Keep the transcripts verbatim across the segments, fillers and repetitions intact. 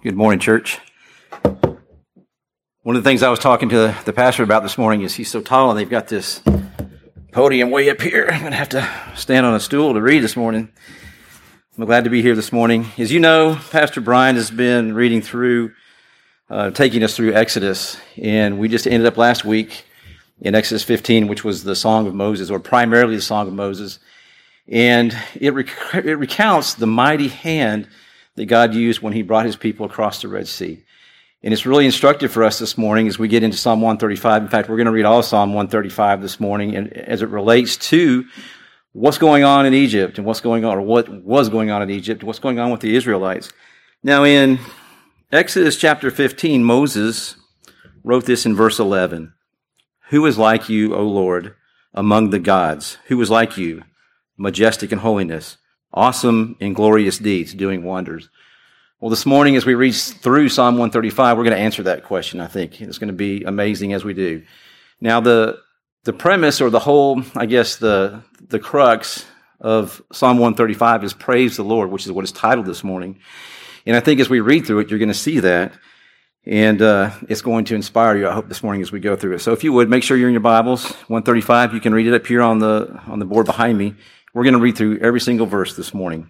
Good morning, church. One of the things I was talking to the pastor about this morning is he's so tall and they've got this podium way up here. I'm going to have to stand on a stool to read this morning. I'm glad to be here this morning. As you know, Pastor Brian has been reading through, uh, taking us through Exodus, and we just ended up last week in Exodus fifteen, which was the Song of Moses, or primarily the Song of Moses. And it, rec- it recounts the mighty hand that God used when he brought his people across the Red Sea. And it's really instructive for us this morning as we get into Psalm one thirty-five. In fact, we're going to read all of Psalm one thirty-five this morning, and as it relates to what's going on in Egypt and what's going on, or what was going on in Egypt, and what's going on with the Israelites. Now, in Exodus chapter fifteen, Moses wrote this in verse eleven. Who is like you, O Lord, among the gods? Who is like you, majestic in holiness, awesome in glorious deeds, doing wonders? Well, this morning, as we read through Psalm one thirty-five, we're going to answer that question, I think. It's going to be amazing as we do. Now, the the premise, or the whole, I guess, the the crux of Psalm one thirty-five is praise the Lord, which is what it's titled this morning. And I think as we read through it, you're going to see that, and uh, it's going to inspire you, I hope, this morning as we go through it. So if you would, make sure you're in your Bibles. one thirty-five, you can read it up here on the on the board behind me. We're going to read through every single verse this morning.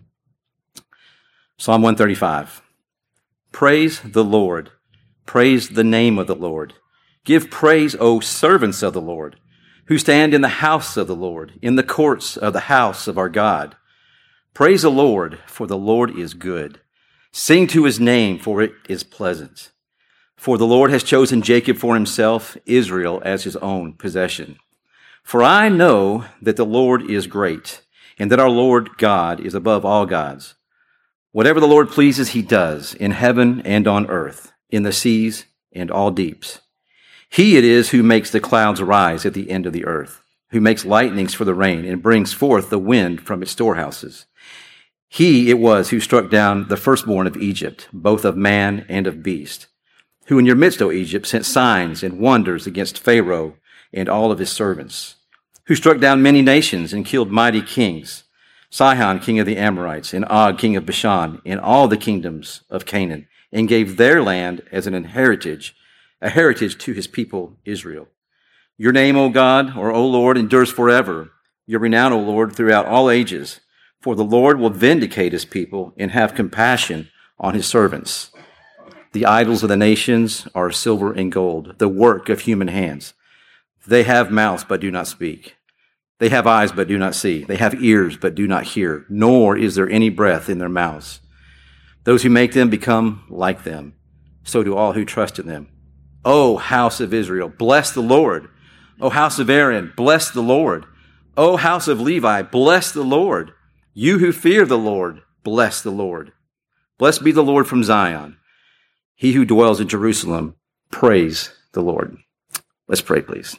Psalm one thirty-five. Praise the Lord. Praise the name of the Lord. Give praise, O servants of the Lord, who stand in the house of the Lord, in the courts of the house of our God. Praise the Lord, for the Lord is good. Sing to his name, for it is pleasant. For the Lord has chosen Jacob for himself, Israel as his own possession. For I know that the Lord is great, and that our Lord God is above all gods. Whatever the Lord pleases, he does, in heaven and on earth, in the seas and all deeps. He it is who makes the clouds rise at the end of the earth, who makes lightnings for the rain, and brings forth the wind from its storehouses. He it was who struck down the firstborn of Egypt, both of man and of beast, who in your midst, O Egypt, sent signs and wonders against Pharaoh and all of his servants, who struck down many nations and killed mighty kings, Sihon, king of the Amorites, and Og, king of Bashan, and all the kingdoms of Canaan, and gave their land as an heritage, a heritage to his people Israel. Your name, O God, or O Lord, endures forever. Your renown, O Lord, throughout all ages. For the Lord will vindicate his people and have compassion on his servants. The idols of the nations are silver and gold, the work of human hands. They have mouths, but do not speak. They have eyes, but do not see. They have ears, but do not hear, nor is there any breath in their mouths. Those who make them become like them. So do all who trust in them. O house of Israel, bless the Lord. O house of Aaron, bless the Lord. O house of Levi, bless the Lord. You who fear the Lord, bless the Lord. Blessed be the Lord from Zion. He who dwells in Jerusalem, praise the Lord. Let's pray, please.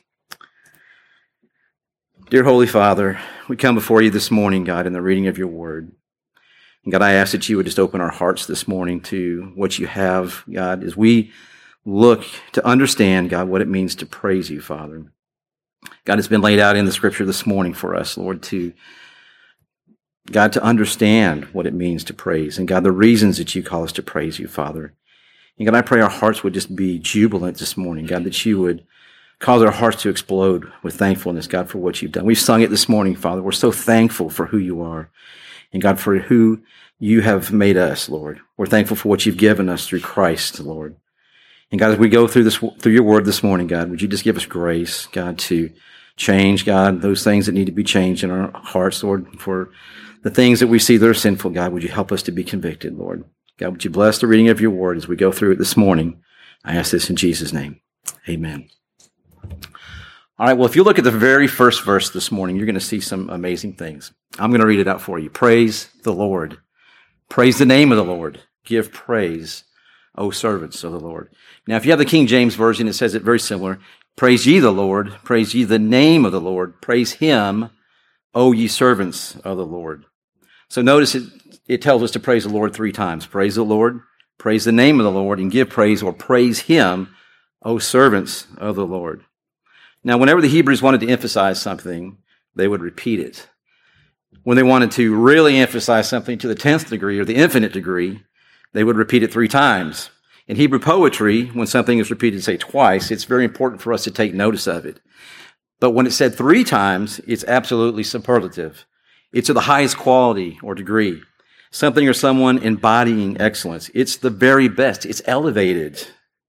Dear Holy Father, we come before you this morning, God, in the reading of your word. And God, I ask that you would just open our hearts this morning to what you have, God, as we look to understand, God, what it means to praise you, Father. God, it's been laid out in the scripture this morning for us, Lord, to, God, to understand what it means to praise. And God, the reasons that you call us to praise you, Father. And God, I pray our hearts would just be jubilant this morning, God, that you would cause our hearts to explode with thankfulness, God, for what you've done. We've sung it this morning, Father. We're so thankful for who you are. And God, for who you have made us, Lord. We're thankful for what you've given us through Christ, Lord. And God, as we go through this, through your word this morning, God, would you just give us grace, God, to change, God, those things that need to be changed in our hearts, Lord, for the things that we see that are sinful, God, would you help us to be convicted, Lord. God, would you bless the reading of your word as we go through it this morning? I ask this in Jesus' name. Amen. All right, well, if you look at the very first verse this morning, you're going to see some amazing things. I'm going to read it out for you. Praise the Lord. Praise the name of the Lord. Give praise, O servants of the Lord. Now, if you have the King James Version, it says it very similar. Praise ye the Lord. Praise ye the name of the Lord. Praise him, O ye servants of the Lord. So notice it, it tells us to praise the Lord three times. Praise the Lord, praise the name of the Lord, and give praise or praise him, O servants of the Lord. Now, whenever the Hebrews wanted to emphasize something, they would repeat it. When they wanted to really emphasize something to the tenth degree or the infinite degree, they would repeat it three times. In Hebrew poetry, when something is repeated, say twice, it's very important for us to take notice of it. But when it's said three times, it's absolutely superlative. It's of the highest quality or degree. Something or someone embodying excellence. It's the very best. It's elevated.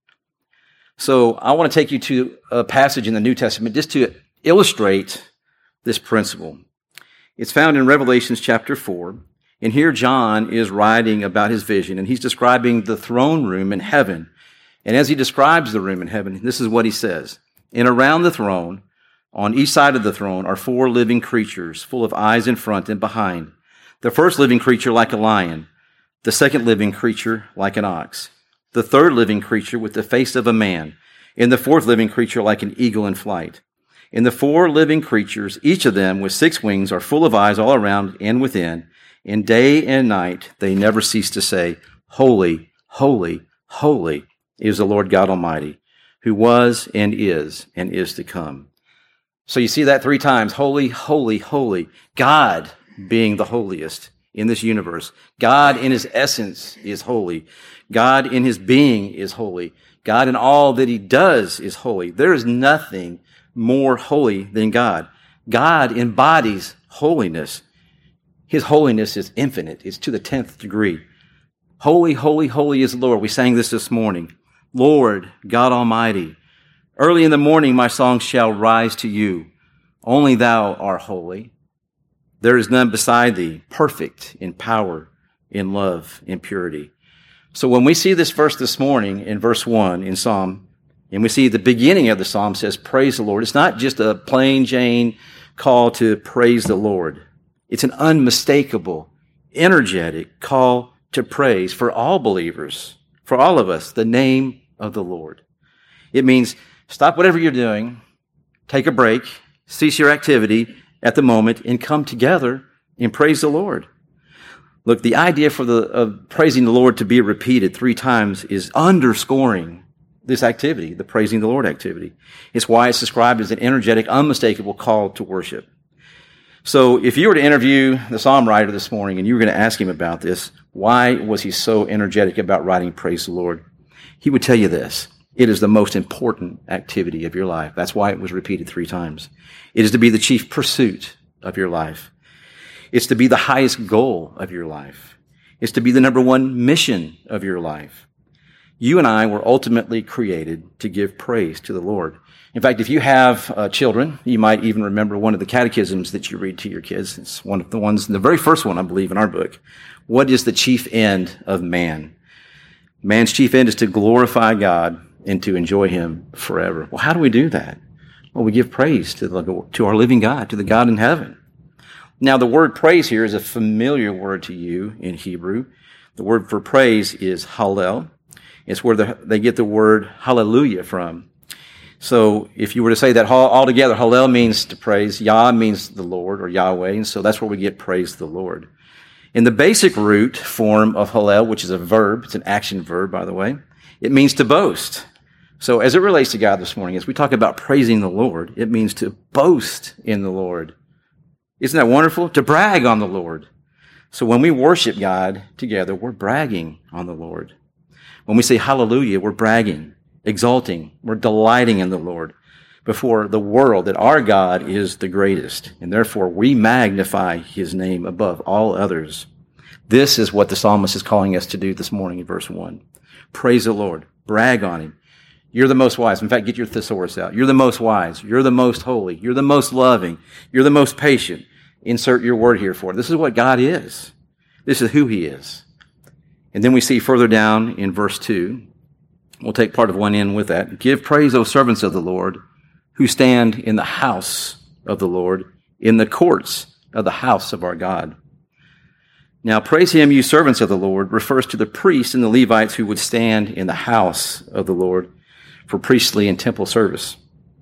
So I want to take you to a passage in the New Testament just to illustrate this principle. It's found in Revelation chapter four. And here John is writing about his vision, and he's describing the throne room in heaven. And as he describes the room in heaven, this is what he says. And around the throne, on each side of the throne, are four living creatures, full of eyes in front and behind. The first living creature like a lion, the second living creature like an ox, the third living creature with the face of a man, and the fourth living creature like an eagle in flight. And the four living creatures, each of them with six wings, are full of eyes all around and within. And day and night, they never cease to say, Holy, holy, holy is the Lord God Almighty, who was and is and is to come. So you see that three times, holy, holy, holy, God being the holiest in this universe. God in his essence is holy. God in his being is holy. God in all that he does is holy. There is nothing more holy than God. God embodies holiness. His holiness is infinite. It's to the tenth degree. Holy, holy, holy is the Lord. We sang this this morning. Lord, God Almighty. Early in the morning, my song shall rise to you. Only thou art holy. There is none beside thee, perfect in power, in love, in purity. So when we see this verse this morning in verse one in Psalm, and we see the beginning of the Psalm says, praise the Lord. It's not just a plain Jane call to praise the Lord. It's an unmistakable, energetic call to praise for all believers, for all of us, the name of the Lord. It means stop whatever you're doing, take a break, cease your activity at the moment, and come together and praise the Lord. Look, the idea for the of praising the Lord to be repeated three times is underscoring this activity, the praising the Lord activity. It's why it's described as an energetic, unmistakable call to worship. So if you were to interview the psalm writer this morning and you were going to ask him about this, why was he so energetic about writing praise the Lord? He would tell you this. It is the most important activity of your life. That's why it was repeated three times. It is to be the chief pursuit of your life. It's to be the highest goal of your life. It's to be the number one mission of your life. You and I were ultimately created to give praise to the Lord. In fact, if you have uh, children, you might even remember one of the catechisms that you read to your kids. It's one of the ones, the very first one, I believe, in our book. What is the chief end of man? Man's chief end is to glorify God and to enjoy him forever. Well, how do we do that? Well, we give praise to the, to our living God, to the God in heaven. Now, the word praise here is a familiar word to you in Hebrew. The word for praise is hallel. It's where the, they get the word hallelujah from. So if you were to say that all together, hallel means to praise, Yah means the Lord or Yahweh, and so that's where we get praise the Lord. In the basic root form of hallel, which is a verb, it's an action verb, by the way, it means to boast. So as it relates to God this morning, as we talk about praising the Lord, it means to boast in the Lord. Isn't that wonderful? To brag on the Lord. So when we worship God together, we're bragging on the Lord. When we say hallelujah, we're bragging, exalting, we're delighting in the Lord before the world that our God is the greatest, and therefore we magnify his name above all others. This is what the psalmist is calling us to do this morning in verse one. Praise the Lord. Brag on him. You're the most wise. In fact, get your thesaurus out. You're the most wise. You're the most holy. You're the most loving. You're the most patient. Insert your word here for it. This is what God is. This is who he is. And then we see further down in verse two, we'll take part of one in with that. Give praise, O servants of the Lord, who stand in the house of the Lord, in the courts of the house of our God. Now, praise him, you servants of the Lord, refers to the priests and the Levites who would stand in the house of the Lord for priestly and temple service.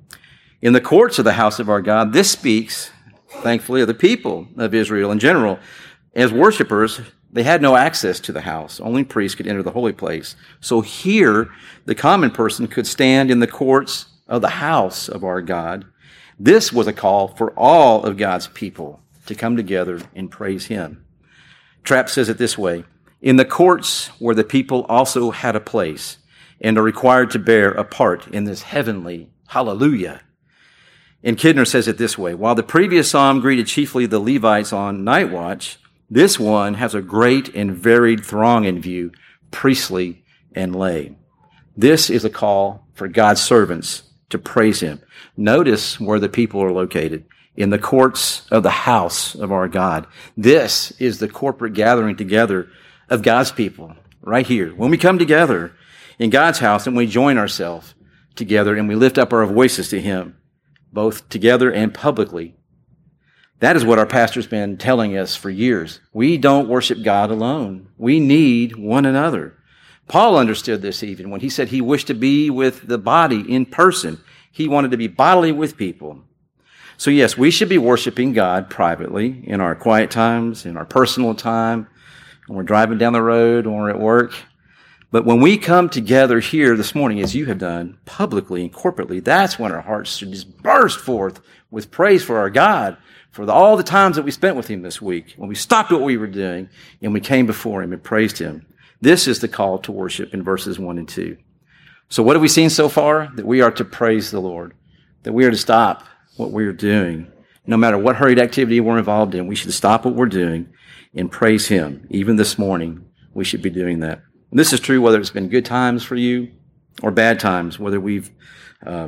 In the courts of the house of our God, this speaks, thankfully, of the people of Israel in general. As worshipers, they had no access to the house. Only priests could enter the holy place. So here, the common person could stand in the courts of the house of our God. This was a call for all of God's people to come together and praise him. Trapp says it this way: in the courts where the people also had a place and are required to bear a part in this heavenly hallelujah. And Kidner says it this way: while the previous psalm greeted chiefly the Levites on night watch, this one has a great and varied throng in view, priestly and lay. This is a call for God's servants to praise him. Notice where the people are located: in the courts of the house of our God. This is the corporate gathering together of God's people right here. When we come together in God's house and we join ourselves together and we lift up our voices to him, both together and publicly, that is what our pastor's been telling us for years. We don't worship God alone. We need one another. Paul understood this even when he said he wished to be with the body in person. He wanted to be bodily with people. So yes, we should be worshiping God privately in our quiet times, in our personal time, when we're driving down the road, when we're at work. But when we come together here this morning, as you have done, publicly and corporately, that's when our hearts should just burst forth with praise for our God, for the, all the times that we spent with him this week, when we stopped what we were doing and we came before him and praised him. This is the call to worship in verses one and two. So what have we seen so far? That we are to praise the Lord, that we are to stop what we're doing. No matter what hurried activity we're involved in, we should stop what we're doing and praise him. Even this morning, we should be doing that. And this is true whether it's been good times for you or bad times, whether we've uh,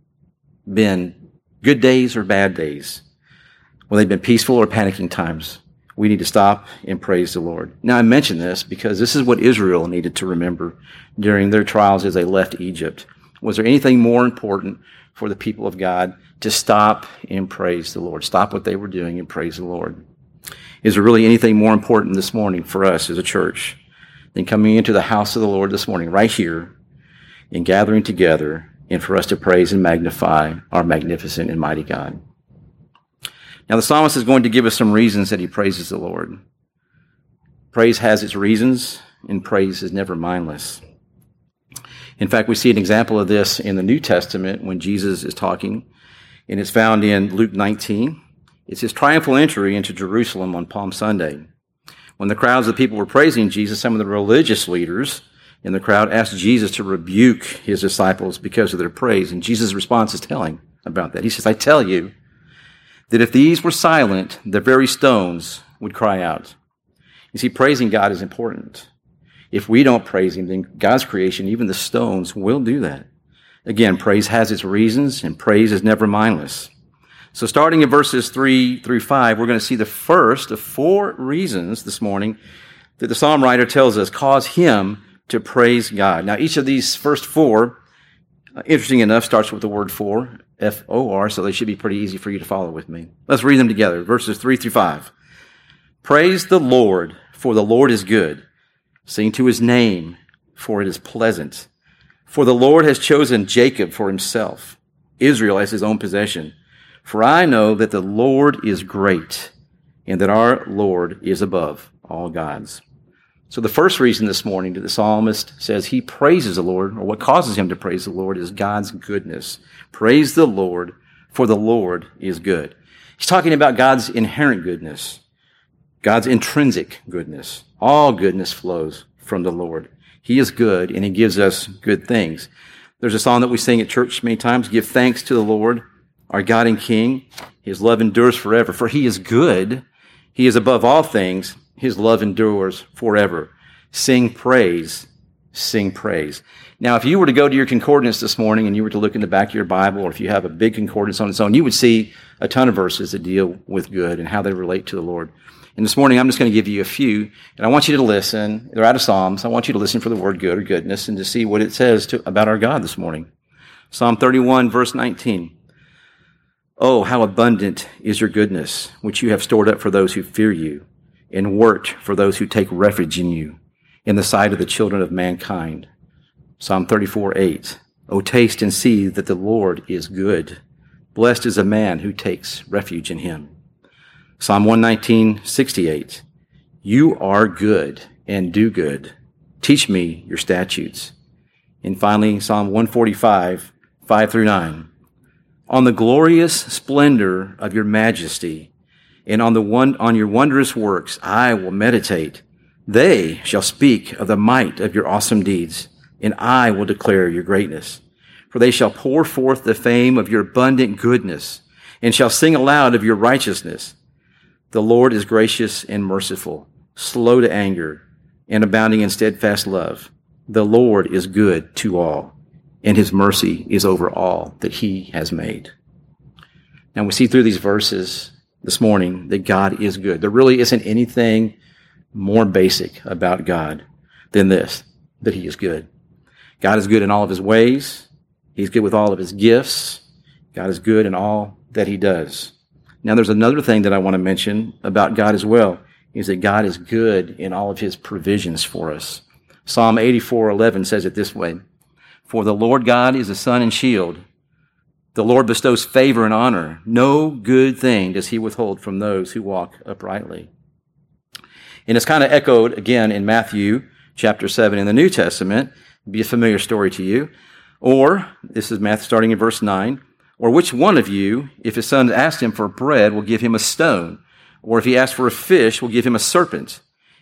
been good days or bad days, whether they've been peaceful or panicking times. We need to stop and praise the Lord. Now, I mention this because this is what Israel needed to remember during their trials as they left Egypt. Was there anything more important for the people of God to stop and praise the Lord? Stop what they were doing and praise the Lord. Is there really anything more important this morning for us as a church than coming into the house of the Lord this morning, right here, and gathering together, and for us to praise and magnify our magnificent and mighty God? Now, the psalmist is going to give us some reasons that he praises the Lord. Praise has its reasons, and praise is never mindless. In fact, we see an example of this in the New Testament when Jesus is talking, and it's found in Luke nineteen. It's his triumphal entry into Jerusalem on Palm Sunday. When the crowds of people were praising Jesus, some of the religious leaders in the crowd asked Jesus to rebuke his disciples because of their praise, and Jesus' response is telling about that. He says, I tell you, that if these were silent, the very stones would cry out. You see, praising God is important. If we don't praise him, then God's creation, even the stones, will do that. Again, praise has its reasons, and praise is never mindless. So starting in verses three through five, we're going to see the first of four reasons this morning that the psalm writer tells us cause him to praise God. Now, each of these first four, uh, interesting enough, starts with the word for. F O R, so they should be pretty easy for you to follow with me. Let's read them together, verses three through five. Praise the Lord, for the Lord is good. Sing to his name, for it is pleasant. For the Lord has chosen Jacob for himself, Israel as his own possession. For I know that the Lord is great, and that our Lord is above all gods. So the first reason this morning that the psalmist says he praises the Lord, or what causes him to praise the Lord, is God's goodness. Praise the Lord, for the Lord is good. He's talking about God's inherent goodness, God's intrinsic goodness. All goodness flows from the Lord. He is good, and he gives us good things. There's a song that we sing at church many times, give thanks to the Lord, our God and King. His love endures forever, for he is good. He is above all things. His love endures forever. Sing praise, sing praise. Now, if you were to go to your concordance this morning and you were to look in the back of your Bible, or if you have a big concordance on its own, you would see a ton of verses that deal with good and how they relate to the Lord. And this morning, I'm just going to give you a few, and I want you to listen. They're out of Psalms. I want you to listen for the word good or goodness and to see what it says to, about our God this morning. Psalm thirty-one, verse nineteen. Oh, how abundant is your goodness, which you have stored up for those who fear you, and worked for those who take refuge in you, in the sight of the children of mankind. Psalm thirty-four, eight. Oh, taste and see that the Lord is good. Blessed is a man who takes refuge in him. Psalm one nineteen, sixty-eight. You are good and do good. Teach me your statutes. And finally, Psalm one forty-five, five through nine. On the glorious splendor of your majesty, and on the one on your wondrous works, I will meditate. They shall speak of the might of your awesome deeds, and I will declare your greatness. For they shall pour forth the fame of your abundant goodness, and shall sing aloud of your righteousness. The Lord is gracious and merciful, slow to anger, and abounding in steadfast love. The Lord is good to all, and his mercy is over all that he has made. Now we see through these verses this morning that God is good. There really isn't anything more basic about God than this, that he is good. God is good in all of his ways. He's good with all of his gifts. God is good in all that he does. Now there's another thing that I want to mention about God as well, is that God is good in all of his provisions for us. Psalm eighty-four eleven says it this way, "For the Lord God is a sun and shield. The Lord bestows favor and honor. No good thing does he withhold from those who walk uprightly." And it's kind of echoed again in Matthew chapter seven in the New Testament. It'd be a familiar story to you. Or, this is Matthew starting in verse nine, "Or which one of you, if his son asks him for bread, will give him a stone? Or if he asks for a fish, will give him a serpent?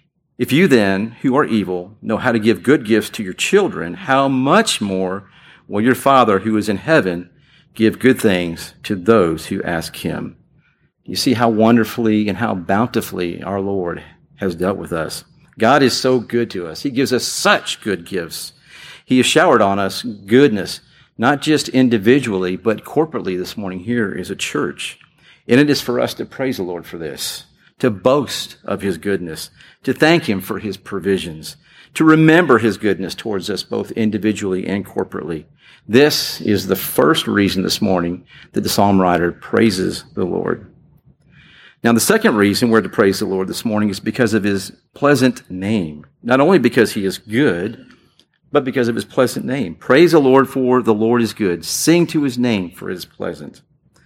If you then, who are evil, know how to give good gifts to your children, how much more will your Father who is in heaven give good things to those who ask him?" You see how wonderfully and how bountifully our Lord has dealt with us. God is so good to us. He gives us such good gifts. He has showered on us goodness, not just individually, but corporately this morning here as a church. And it is for us to praise the Lord for this, to boast of his goodness, to thank him for his provisions, to remember his goodness towards us both individually and corporately. This is the first reason this morning that the psalm writer praises the Lord. Now, the second reason we're to praise the Lord this morning is because of his pleasant name. Not only because he is good, but because of his pleasant name. Praise the Lord, for the Lord is good. Sing to his name, for it is pleasant.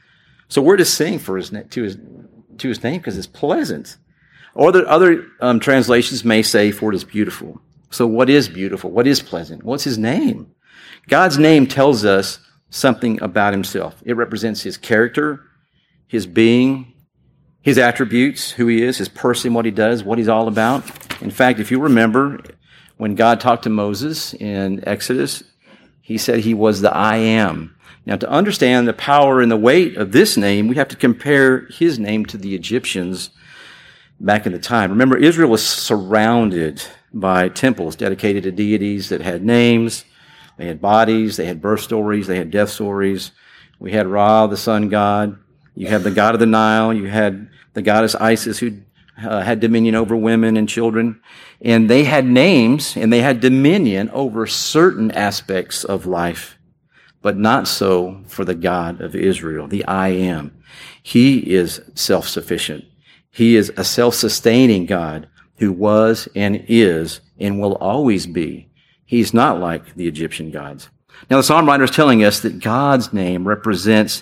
So we're to sing for his to his to his name because it's pleasant. Or the other um, translations may say, for it is beautiful. So what is beautiful? What is pleasant? What's his name? God's name tells us something about himself. It represents his character, his being, his attributes, who he is, his person, what he does, what he's all about. In fact, if you remember, when God talked to Moses in Exodus, he said he was the I am. Now, to understand the power and the weight of this name, we have to compare his name to the Egyptians back in the time. Remember, Israel was surrounded by temples dedicated to deities that had names, they had bodies, they had birth stories, they had death stories. We had Ra, the sun god. You had the god of the Nile. You had the goddess Isis, who uh, had dominion over women and children. And they had names and they had dominion over certain aspects of life, but not so for the God of Israel, the I am. He is self-sufficient. He is a self-sustaining God who was and is and will always be. He's not like the Egyptian gods. Now, the psalm writer is telling us that God's name represents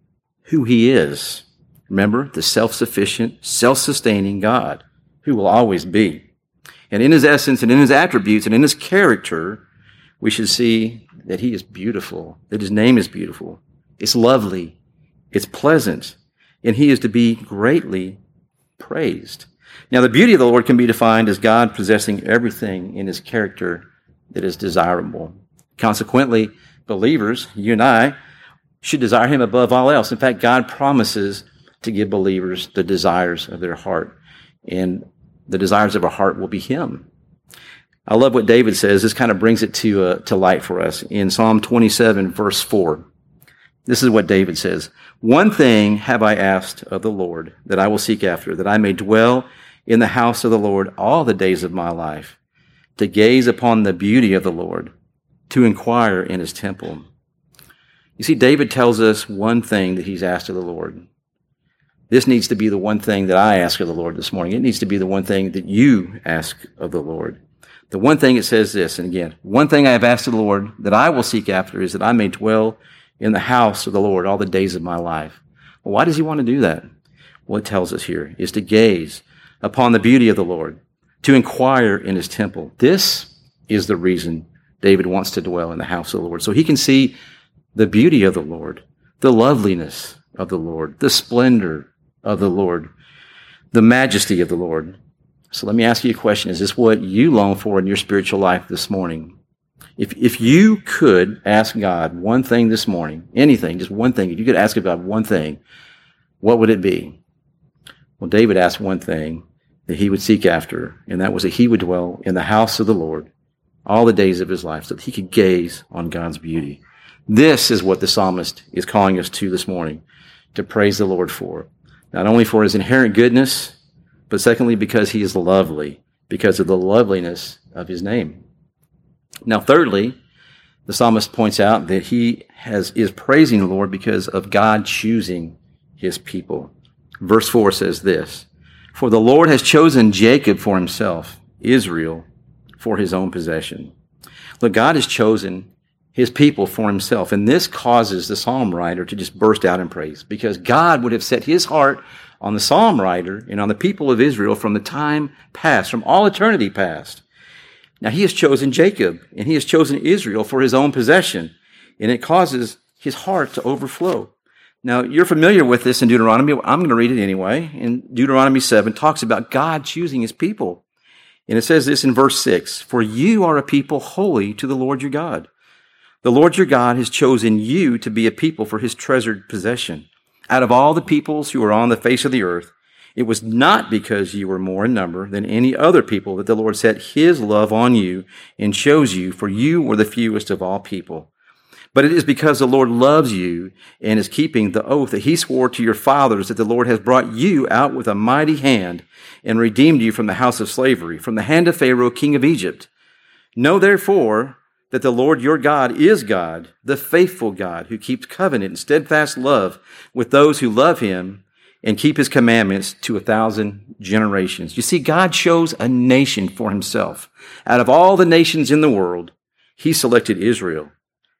who he is. Remember, the self-sufficient, self-sustaining God who will always be. And in his essence and in his attributes and in his character, we should see that he is beautiful, that his name is beautiful. It's lovely. It's pleasant. And he is to be greatly praised. Now, the beauty of the Lord can be defined as God possessing everything in his character that is desirable. Consequently, believers, you and I, should desire him above all else. In fact, God promises to give believers the desires of their heart. And the desires of our heart will be him. I love what David says. This kind of brings it to uh, to light for us. In Psalm twenty-seven, verse four, this is what David says. "One thing have I asked of the Lord, that I will seek after, that I may dwell in the house of the Lord all the days of my life, to gaze upon the beauty of the Lord, to inquire in his temple." You see, David tells us one thing that he's asked of the Lord. This needs to be the one thing that I ask of the Lord this morning. It needs to be the one thing that you ask of the Lord. The one thing it says this, and again, one thing I have asked of the Lord that I will seek after is that I may dwell in the house of the Lord all the days of my life. Well, why does he want to do that? Well, it tells us here is to gaze upon the beauty of the Lord, to inquire in his temple. This is the reason David wants to dwell in the house of the Lord, so he can see the beauty of the Lord, the loveliness of the Lord, the splendor of the Lord, the majesty of the Lord. So let me ask you a question. Is this what you long for in your spiritual life this morning? If if you could ask God one thing this morning, anything, just one thing, if you could ask God one thing, what would it be? Well, David asked one thing that he would seek after, and that was that he would dwell in the house of the Lord all the days of his life so that he could gaze on God's beauty. This is what the psalmist is calling us to this morning, to praise the Lord for. Not only for his inherent goodness, but secondly, because he is lovely, because of the loveliness of his name. Now, thirdly, the psalmist points out that he has is praising the Lord because of God choosing his people. Verse four says this, "For the Lord has chosen Jacob for himself, Israel for his own possession." Look, God has chosen his people for himself, and this causes the psalm writer to just burst out in praise, because God would have set his heart on the psalm writer and on the people of Israel from the time past, from all eternity past. Now, he has chosen Jacob, and he has chosen Israel for his own possession, and it causes his heart to overflow. Now, you're familiar with this in Deuteronomy. I'm going to read it anyway. In Deuteronomy seven, talks about God choosing his people. And it says this in verse six, "For you are a people holy to the Lord your God. The Lord your God has chosen you to be a people for his treasured possession. Out of all the peoples who are on the face of the earth, it was not because you were more in number than any other people that the Lord set his love on you and chose you, for you were the fewest of all people. But it is because the Lord loves you and is keeping the oath that he swore to your fathers that the Lord has brought you out with a mighty hand and redeemed you from the house of slavery, from the hand of Pharaoh, king of Egypt. Know therefore that the Lord your God is God, the faithful God, who keeps covenant and steadfast love with those who love him and keep his commandments to a thousand generations." You see, God chose a nation for himself. Out of all the nations in the world, he selected Israel.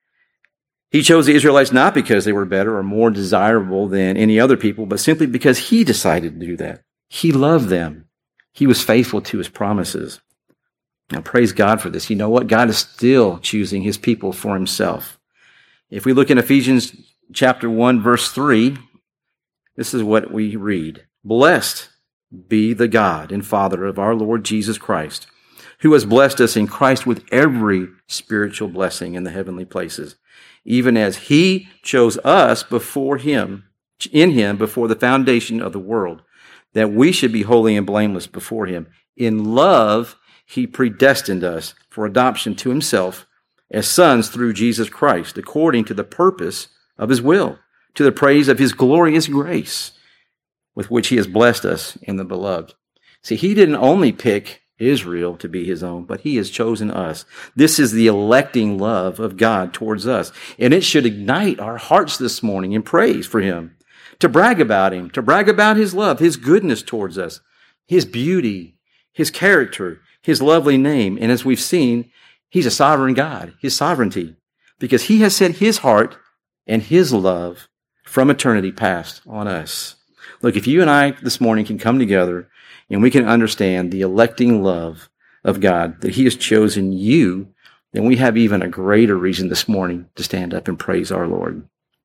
He chose the Israelites not because they were better or more desirable than any other people, but simply because he decided to do that. He loved them. He was faithful to his promises. Now, praise God for this. You know what? God is still choosing his people for himself. If we look in Ephesians chapter one, verse three, this is what we read. "Blessed be the God and Father of our Lord Jesus Christ, who has blessed us in Christ with every spiritual blessing in the heavenly places, even as he chose us before him, in him before the foundation of the world, that we should be holy and blameless before him. In love, he predestined us for adoption to himself as sons through Jesus Christ, according to the purpose of his will, to the praise of his glorious grace, with which he has blessed us in the beloved." See, he didn't only pick Israel to be his own, but he has chosen us. This is the electing love of God towards us, and it should ignite our hearts this morning in praise for him, to brag about him, to brag about his love, his goodness towards us, his beauty, his character, his lovely name. And as we've seen, he's a sovereign God, his sovereignty, because he has set his heart and his love from eternity past on us. Look, if you and I this morning can come together and we can understand the electing love of God, that he has chosen you, then we have even a greater reason this morning to stand up and praise our Lord.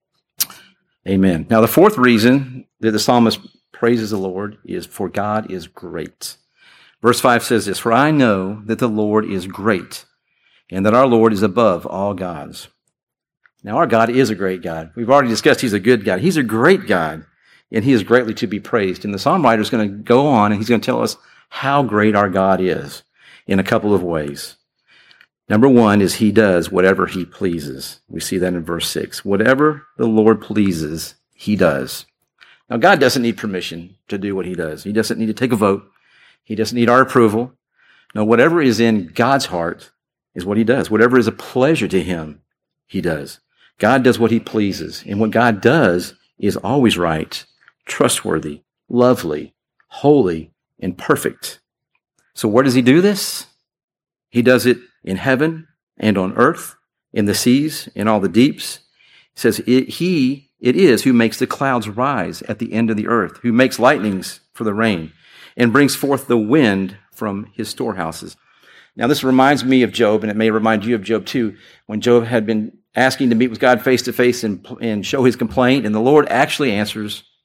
Amen. Now, the fourth reason that the psalmist praises the Lord is for God is great. Verse five says this, "For I know that the Lord is great, and that our Lord is above all gods." Now, our God is a great God. We've already discussed he's a good God. He's a great God, and he is greatly to be praised. And the psalm writer is going to go on, and he's going to tell us how great our God is in a couple of ways. Number one is he does whatever he pleases. We see that in verse six. Whatever the Lord pleases, he does. Now, God doesn't need permission to do what he does. He doesn't need to take a vote. He doesn't need our approval. No, whatever is in God's heart is what he does. Whatever is a pleasure to him, he does. God does what he pleases. And what God does is always right, trustworthy, lovely, holy, and perfect. So where does he do this? He does it in heaven and on earth, in the seas, in all the deeps. He says it, he, it is who makes the clouds rise at the end of the earth, who makes lightnings for the rain, and brings forth the wind from his storehouses. Now, this reminds me of Job, and it may remind you of Job too, when Job had been asking to meet with God face to face and, and show his complaint, and the Lord actually answers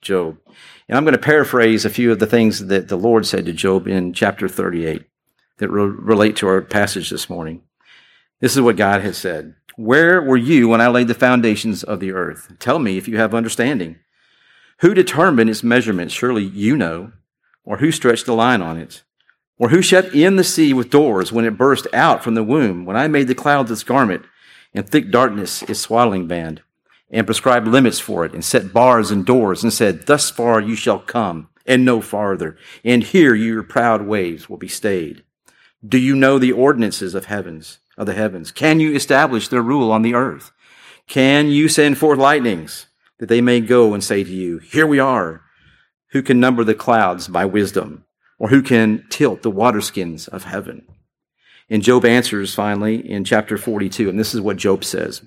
Job. And I'm going to paraphrase a few of the things that the Lord said to Job in chapter thirty-eight that re- relate to our passage this morning. This is what God has said. Where were you when I laid the foundations of the earth? Tell me if you have understanding. Who determined its measurements? Surely you know. Or who stretched the line on it? Or who shut in the sea with doors when it burst out from the womb, when I made the clouds its garment and thick darkness its swaddling band, and prescribed limits for it, and set bars and doors, and said, thus far you shall come, and no farther, and here your proud waves will be stayed. Do you know the ordinances of heavens, of the heavens? Can you establish their rule on the earth? Can you send forth lightnings, that they may go and say to you, here we are? Who can number the clouds by wisdom? Or who can tilt the waterskins of heaven? And Job answers finally in chapter forty-two, and this is what Job says.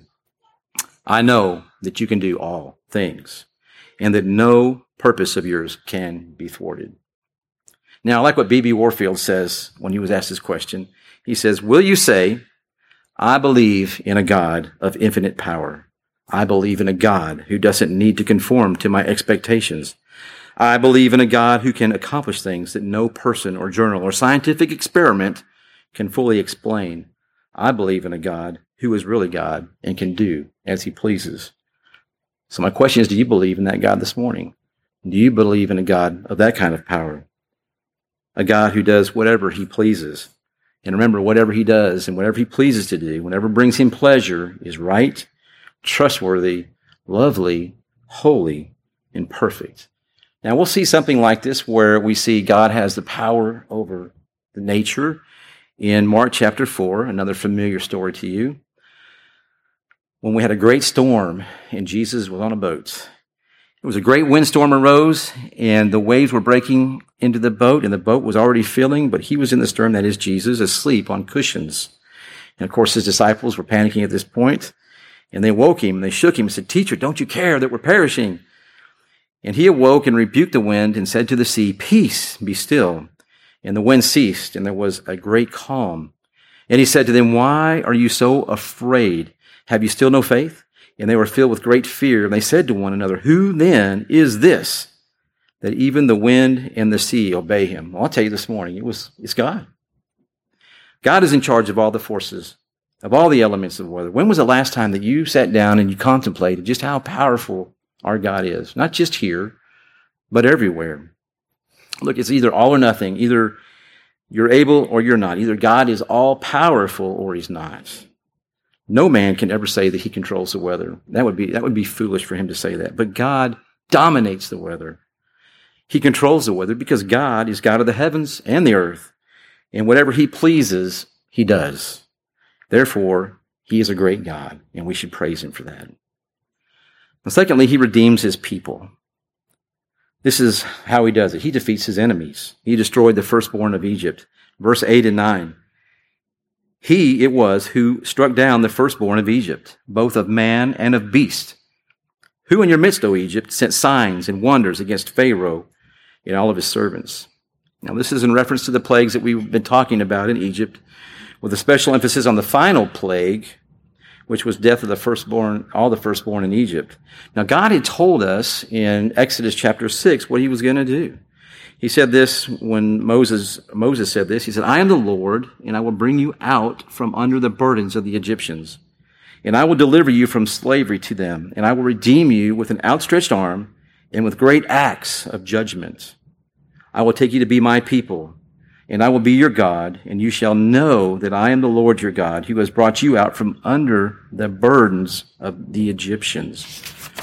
I know that you can do all things, and that no purpose of yours can be thwarted. Now, I like what B B Warfield says when he was asked this question. He says, will you say, I believe in a God of infinite power. I believe in a God who doesn't need to conform to my expectations. I believe in a God who can accomplish things that no person or journal or scientific experiment can fully explain. I believe in a God who is really God and can do as he pleases. So my question is, do you believe in that God this morning? Do you believe in a God of that kind of power? A God who does whatever he pleases. And remember, whatever he does and whatever he pleases to do, whatever brings him pleasure, is right, trustworthy, lovely, holy, and perfect. Now, we'll see something like this where we see God has the power over the nature in Mark chapter four, another familiar story to you. When we had a great storm and Jesus was on a boat. It was a great windstorm arose and the waves were breaking into the boat and the boat was already filling, but he was in the stern, that is Jesus, asleep on cushions. And of course, his disciples were panicking at this point, and they woke him and they shook him and said, Teacher, don't you care that we're perishing? And he awoke and rebuked the wind and said to the sea, Peace, be still. And the wind ceased, and there was a great calm. And he said to them, Why are you so afraid? Have you still no faith? And they were filled with great fear, and they said to one another, Who then is this, that even the wind and the sea obey him? Well, I'll tell you this morning, it was it's God. God is in charge of all the forces, of all the elements of weather. When was the last time that you sat down and you contemplated just how powerful our God is? Not just here, but everywhere. Look, it's either all or nothing. Either you're able or you're not. Either God is all powerful or he's not. No man can ever say that he controls the weather. That would be, that would be foolish for him to say that. But God dominates the weather. He controls the weather because God is God of the heavens and the earth. And whatever he pleases, he does. Therefore, he is a great God, and we should praise him for that. And secondly, he redeems his people. This is how he does it. He defeats his enemies. He destroyed the firstborn of Egypt. Verse eight and nine. He it was who struck down the firstborn of Egypt, both of man and of beast. Who in your midst, O Egypt, sent signs and wonders against Pharaoh and all of his servants. Now, this is in reference to the plagues that we've been talking about in Egypt, with a special emphasis on the final plague, which was death of the firstborn, all the firstborn in Egypt. Now, God had told us in Exodus chapter six what he was going to do. He said this when Moses, Moses said this. He said, I am the Lord, and I will bring you out from under the burdens of the Egyptians. And I will deliver you from slavery to them. And I will redeem you with an outstretched arm and with great acts of judgment. I will take you to be my people, and I will be your God, and you shall know that I am the Lord your God, who has brought you out from under the burdens of the Egyptians.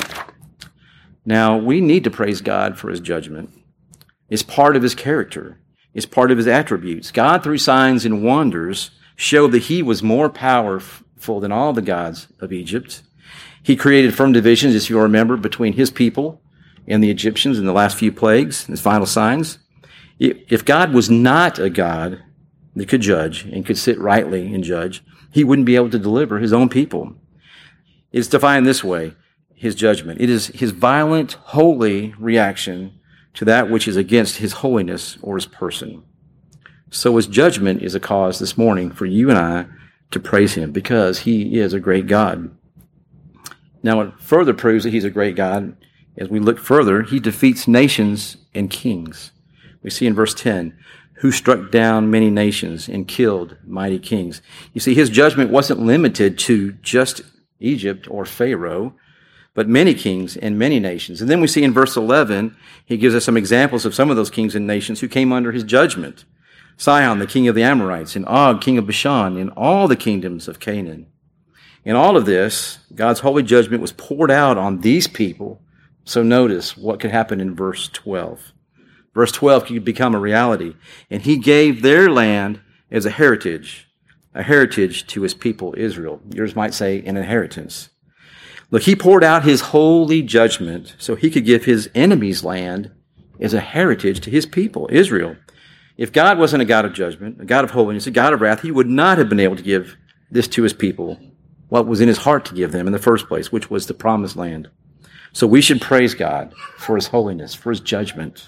Now, we need to praise God for his judgment. It's part of his character. It's part of his attributes. God, through signs and wonders, showed that he was more powerful than all the gods of Egypt. He created firm divisions, as you'll remember, between his people and the Egyptians in the last few plagues, his final signs. If God was not a God that could judge and could sit rightly and judge, he wouldn't be able to deliver his own people. It's defined this way, his judgment. It is his violent, holy reaction to that which is against his holiness or his person. So his judgment is a cause this morning for you and I to praise him because he is a great God. Now, it further proves that he's a great God As we look further, he defeats nations and kings. We see in verse ten, who struck down many nations and killed mighty kings. You see, his judgment wasn't limited to just Egypt or Pharaoh, but many kings and many nations. And then we see in verse eleven, he gives us some examples of some of those kings and nations who came under his judgment. Sihon, the king of the Amorites, and Og, king of Bashan, and all the kingdoms of Canaan. In all of this, God's holy judgment was poured out on these people. So notice what could happen in verse twelve. Verse twelve could become a reality. And he gave their land as a heritage, a heritage to his people, Israel. Yours might say an inheritance. Look, he poured out his holy judgment so he could give his enemies' land as a heritage to his people, Israel. If God wasn't a God of judgment, a God of holiness, a God of wrath, he would not have been able to give this to his people, what was in his heart to give them in the first place, which was the promised land. So we should praise God for his holiness, for his judgment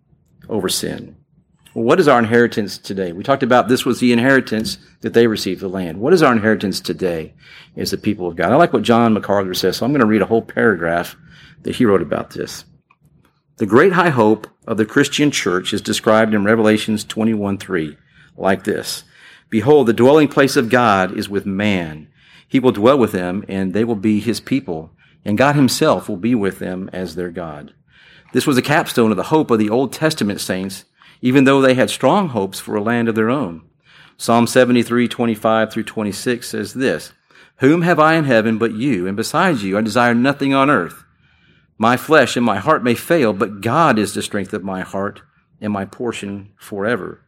over sin. Well, what is our inheritance today? We talked about this was the inheritance that they received, the land. What is our inheritance today as the people of God? I like what John MacArthur says, so I'm going to read a whole paragraph that he wrote about this. The great high hope of the Christian church is described in Revelations twenty-one three like this. Behold, the dwelling place of God is with man. He will dwell with them, and they will be his people, and God himself will be with them as their God. This was a capstone of the hope of the Old Testament saints, even though they had strong hopes for a land of their own. Psalm seventy-three twenty-five through twenty-six says this, Whom have I in heaven but you, and besides you I desire nothing on earth. My flesh and my heart may fail, but God is the strength of my heart and my portion forever.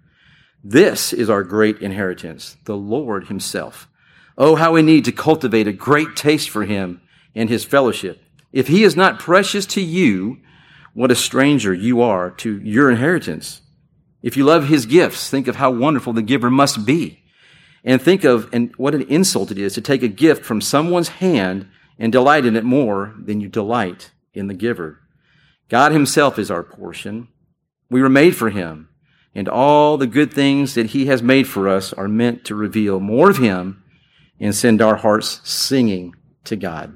This is our great inheritance, the Lord himself. Oh, how we need to cultivate a great taste for him and his fellowship. If he is not precious to you, what a stranger you are to your inheritance. If you love his gifts, think of how wonderful the giver must be. And think of and what an insult it is to take a gift from someone's hand and delight in it more than you delight in the giver. God himself is our portion. We were made for him, and all the good things that he has made for us are meant to reveal more of him and send our hearts singing to God.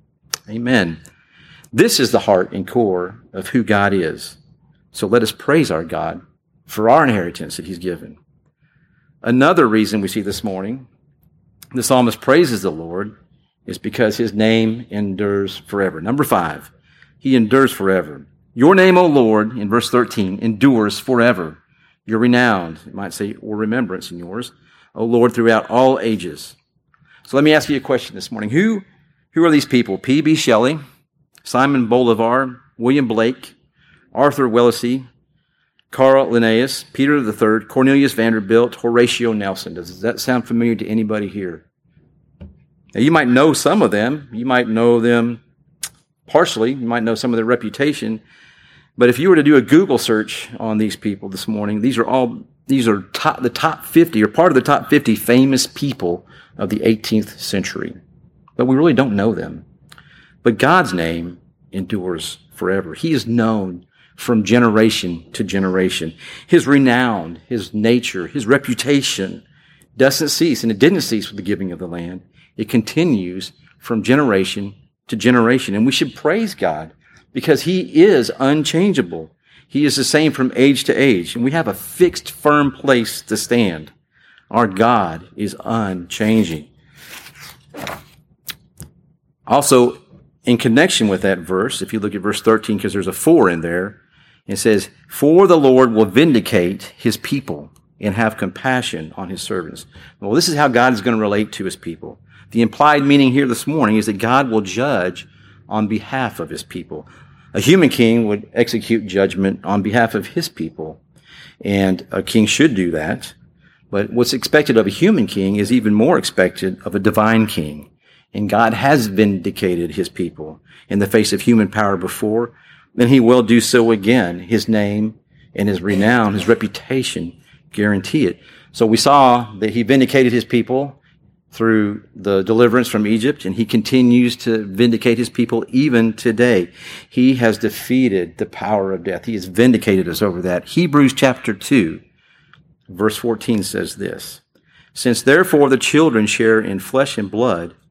Amen. This is the heart and core of who God is. So let us praise our God for our inheritance that he's given. Another reason we see this morning the psalmist praises the Lord is because his name endures forever. Number five, he endures forever. Your name, O Lord, in verse thirteen, endures forever. You're renowned, you might say, or remembrance in yours, O Lord, throughout all ages. So let me ask you a question this morning. Who, who are these people? P B Shelley, Simon Bolivar, William Blake, Arthur Wellesley, Carl Linnaeus, Peter the Third, Cornelius Vanderbilt, Horatio Nelson. Does that sound familiar to anybody here? Now, you might know some of them. You might know them partially. You might know some of their reputation. But if you were to do a Google search on these people this morning, these are all these are top, the top fifty, or part of the top fifty famous people of the eighteenth century. But we really don't know them. But God's name endures forever. He is known from generation to generation. His renown, his nature, his reputation doesn't cease, and it didn't cease with the giving of the land. It continues from generation to generation, and we should praise God because he is unchangeable. He is the same from age to age, and we have a fixed, firm place to stand. Our God is unchanging. Also, in connection with that verse, if you look at verse thirteen, because there's a four in there, it says, For the Lord will vindicate his people and have compassion on his servants. Well, this is how God is going to relate to his people. The implied meaning here this morning is that God will judge on behalf of his people. A human king would execute judgment on behalf of his people, and a king should do that. But what's expected of a human king is even more expected of a divine king. And God has vindicated his people in the face of human power before, and he will do so again. His name and his renown, his reputation guarantee it. So we saw that he vindicated his people through the deliverance from Egypt, and he continues to vindicate his people even today. He has defeated the power of death. He has vindicated us over that. Hebrews chapter two, verse fourteen says this, Since therefore the children share in flesh and blood,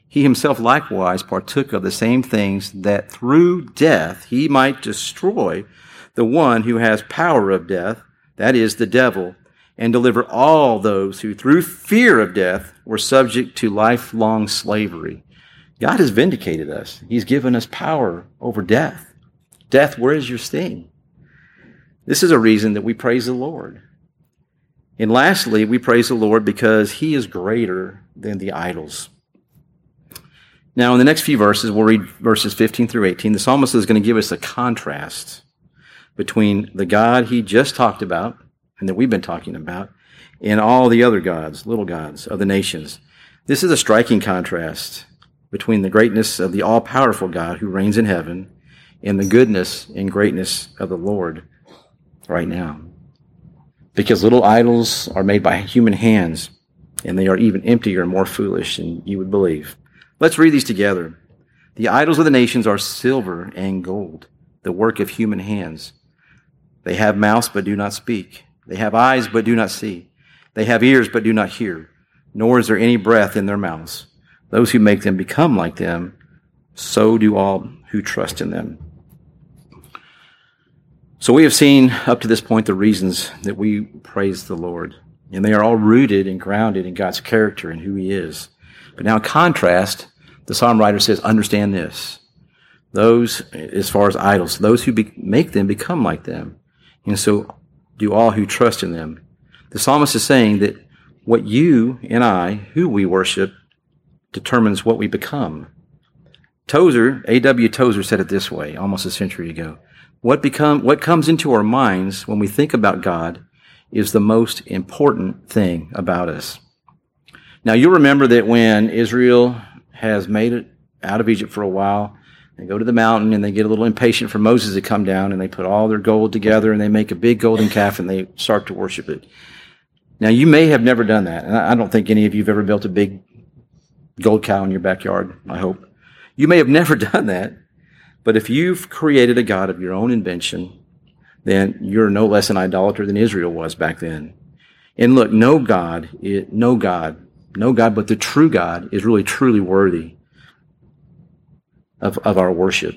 He himself likewise partook of the same things, that through death he might destroy the one who has power of death, that is, the devil, and deliver all those who through fear of death were subject to lifelong slavery. God has vindicated us. He's given us power over death. Death, where is your sting? This is a reason that we praise the Lord. And lastly, we praise the Lord because he is greater than the idols. Now, in the next few verses, we'll read verses fifteen through eighteen. The psalmist is going to give us a contrast between the God he just talked about and that we've been talking about and all the other gods, little gods of the nations. This is a striking contrast between the greatness of the all-powerful God who reigns in heaven and the goodness and greatness of the Lord right now. Because little idols are made by human hands, and they are even emptier and more foolish than you would believe. Let's read these together. The idols of the nations are silver and gold, the work of human hands. They have mouths but do not speak. They have eyes but do not see. They have ears but do not hear, nor is there any breath in their mouths. Those who make them become like them, so do all who trust in them. So we have seen up to this point the reasons that we praise the Lord, and they are all rooted and grounded in God's character and who he is. But now in contrast, the psalm writer says, understand this. Those, as far as idols, those who be, make them become like them, and so do all who trust in them. The psalmist is saying that what you and I, who we worship, determines what we become. Tozer, A W Tozer said it this way almost a century ago. What become what comes into our minds when we think about God is the most important thing about us. Now, you'll remember that when Israel has made it out of Egypt for a while, they go to the mountain and they get a little impatient for Moses to come down, and they put all their gold together and they make a big golden calf and they start to worship it. Now, you may have never done that, and I don't think any of you have ever built a big gold cow in your backyard, I hope. You may have never done that, but if you've created a God of your own invention, then you're no less an idolater than Israel was back then. And look, no God, no God, no God but the true God is really truly worthy of, of our worship.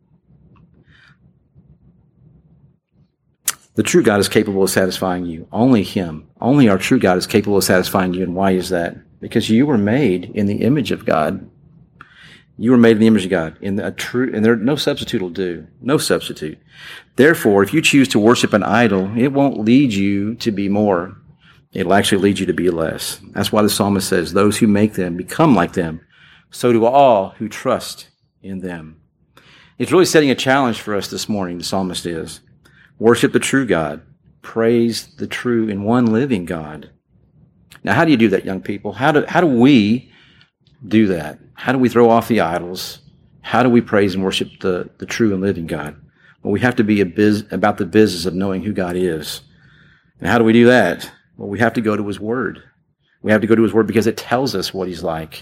The true God is capable of satisfying you. Only him. Only our true God is capable of satisfying you. And why is that? Because you were made in the image of God. You were made in the image of God. In a true, and there no substitute will do. No substitute. Therefore, if you choose to worship an idol, it won't lead you to be more. It'll actually lead you to be less. That's why the psalmist says, those who make them become like them. So do all who trust in them. It's really setting a challenge for us this morning, the psalmist is. Worship the true God. Praise the true and one living God. Now, how do you do that, young people? How do, how do we do that? How do we throw off the idols? How do we praise and worship the, the true and living God? Well, we have to be a biz, about the business of knowing who God is. And how do we do that? Well, we have to go to his word. We have to go to his word because it tells us what he's like.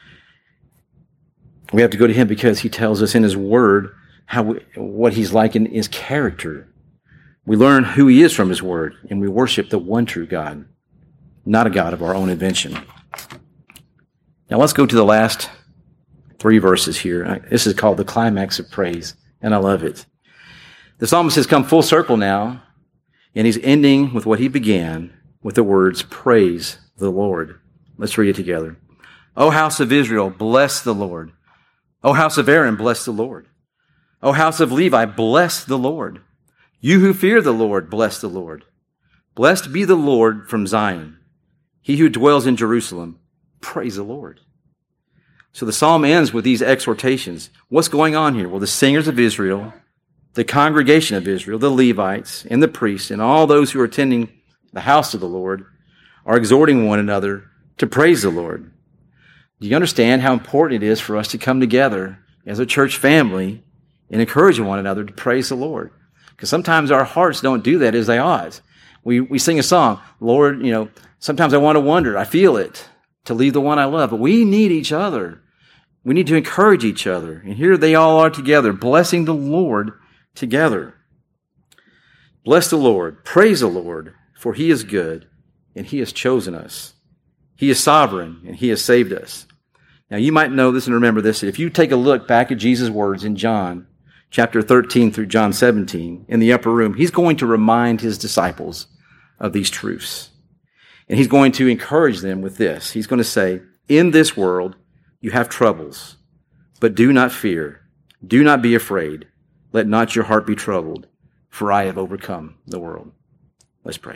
We have to go to him because he tells us in his word how we, what he's like in his character. We learn who he is from his word, and we worship the one true God, not a God of our own invention. Now let's go to the last three verses here. This is called the climax of praise, and I love it. The psalmist has come full circle now, and he's ending with what he began with the words, praise the Lord. Let's read it together. O house of Israel, bless the Lord. O house of Aaron, bless the Lord. O house of Levi, bless the Lord. You who fear the Lord, bless the Lord. Blessed be the Lord from Zion. He who dwells in Jerusalem, praise the Lord. So the psalm ends with these exhortations. What's going on here? Well, the singers of Israel, the congregation of Israel, the Levites, and the priests, and all those who are attending the house of the Lord are exhorting one another to praise the Lord. Do you understand how important it is for us to come together as a church family and encourage one another to praise the Lord? Because sometimes our hearts don't do that as they ought. We we sing a song, Lord, you know, sometimes I want to wonder, I feel it, to leave the one I love. But we need each other. We need to encourage each other. And here they all are together, blessing the Lord together. Bless the Lord, praise the Lord, for he is good, and he has chosen us. He is sovereign, and he has saved us. Now, you might know this and remember this. If you take a look back at Jesus' words in John chapter thirteen through John seventeen, in the upper room, he's going to remind his disciples of these truths. And he's going to encourage them with this. He's going to say, in this world, you have troubles, but do not fear. Do not be afraid. Let not your heart be troubled, for I have overcome the world. Let's pray.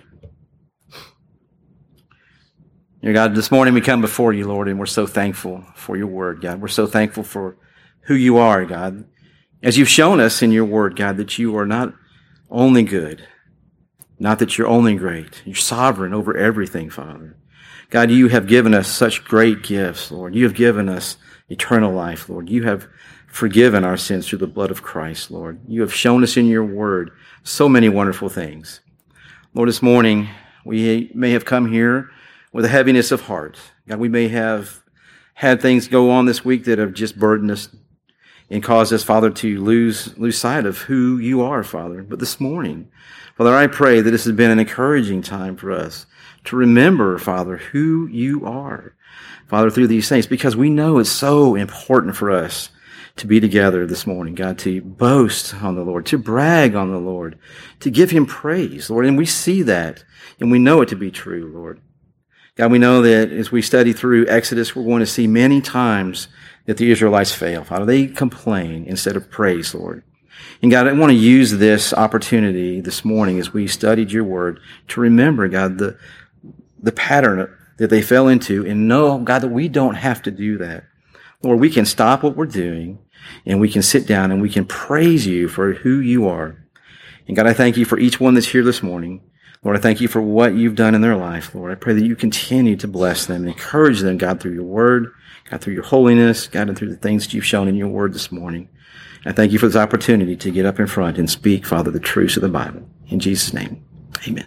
Dear God, this morning we come before you, Lord, and we're so thankful for your word, God. We're so thankful for who you are, God. As you've shown us in your word, God, that you are not only good, not that you're only great. You're sovereign over everything, Father. God, you have given us such great gifts, Lord. You have given us eternal life, Lord. You have forgiven our sins through the blood of Christ, Lord. You have shown us in your word so many wonderful things. Lord, this morning we may have come here with a heaviness of heart. God, we may have had things go on this week that have just burdened us and caused us, Father, to lose lose sight of who you are, Father. But this morning, Father, I pray that this has been an encouraging time for us to remember, Father, who you are, Father, through these things, because we know it's so important for us to be together this morning, God, to boast on the Lord, to brag on the Lord, to give him praise, Lord. And we see that, and we know it to be true, Lord. God, we know that as we study through Exodus, we're going to see many times that the Israelites fail. Father, they complain instead of praise, Lord. And God, I want to use this opportunity this morning as we studied your word to remember, God, the, the pattern that they fell into, and know, God, that we don't have to do that. Lord, we can stop what we're doing and we can sit down and we can praise you for who you are. And God, I thank you for each one that's here this morning. Lord, I thank you for what you've done in their life, Lord. I pray that you continue to bless them and encourage them, God, through your word, God, through your holiness, God, and through the things that you've shown in your word this morning. I thank you for this opportunity to get up in front and speak, Father, the truths of the Bible. In Jesus' name, amen.